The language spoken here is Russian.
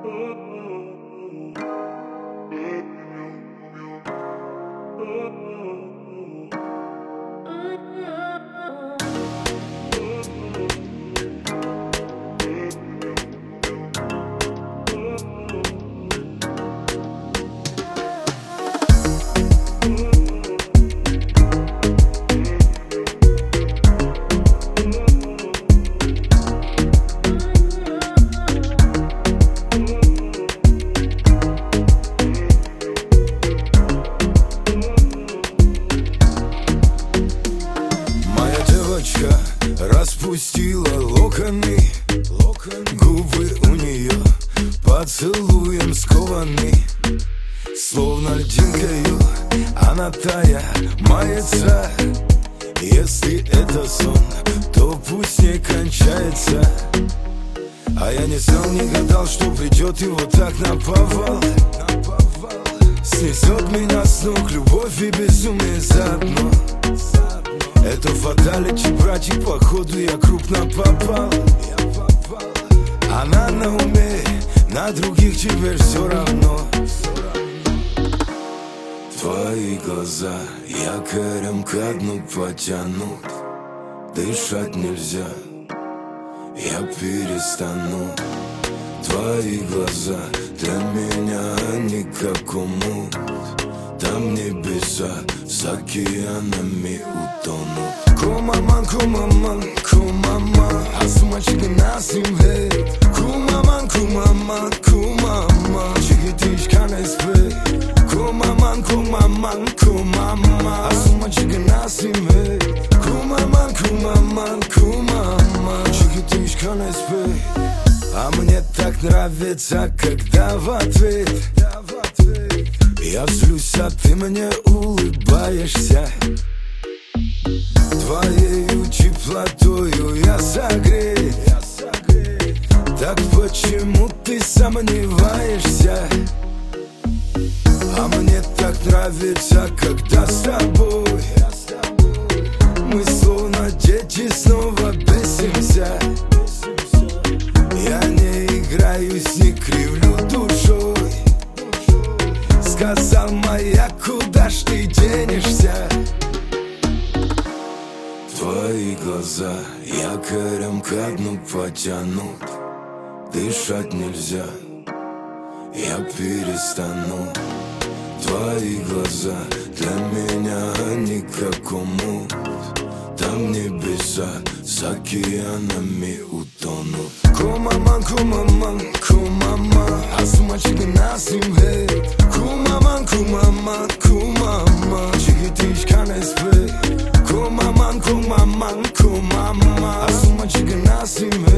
Распустила локоны, губы у нее поцелуем скованы. Словно льдинкою она тая мается. Если это сон, то пусть не кончается. А я не знал, не гадал, что придет и вот так наповал. Снесет меня с ног любовь и безумие заодно. Это фаталити, братик, походу я крупно попал. Она на уме, на других теперь все равно. Твои глаза якорем ко дну потянут. Дышать нельзя, я перестану. Твои глаза для меня они как омут. Там небеса с океанами утонут. Кумаман, кумаман, кумаман, а сумочки нас им вейт. Кумаман, кумаман, кумаман, чигитич канеспей. Кумаман, кумаман, кумаман, а сумочки нас им вейт. Кумаман, кумаман, кумаман, чигитич канеспей. А мне так нравится, когда в ответ я злюсь, а ты мне улыбаешься. Твоею теплотою я согрет. Так почему ты сомневаешься? А мне так нравится, когда с тобой мы словно дети снова бесимся. Я не играюсь, не кривлю душой. Сказал моя, куда ж ты денешься? Твои глаза якорем ко дну потянут. Дышать нельзя, я перестану. Твои глаза для меня они как омут. Там небеса с океанами утонут. Кумаман, кумаман, кумаман, а сумочки нас им вейт. Кумаман, кумаман, кумаман, чигитич канеспей. Кумаман, кумаман, кумаман, а сумочки нас им вейт.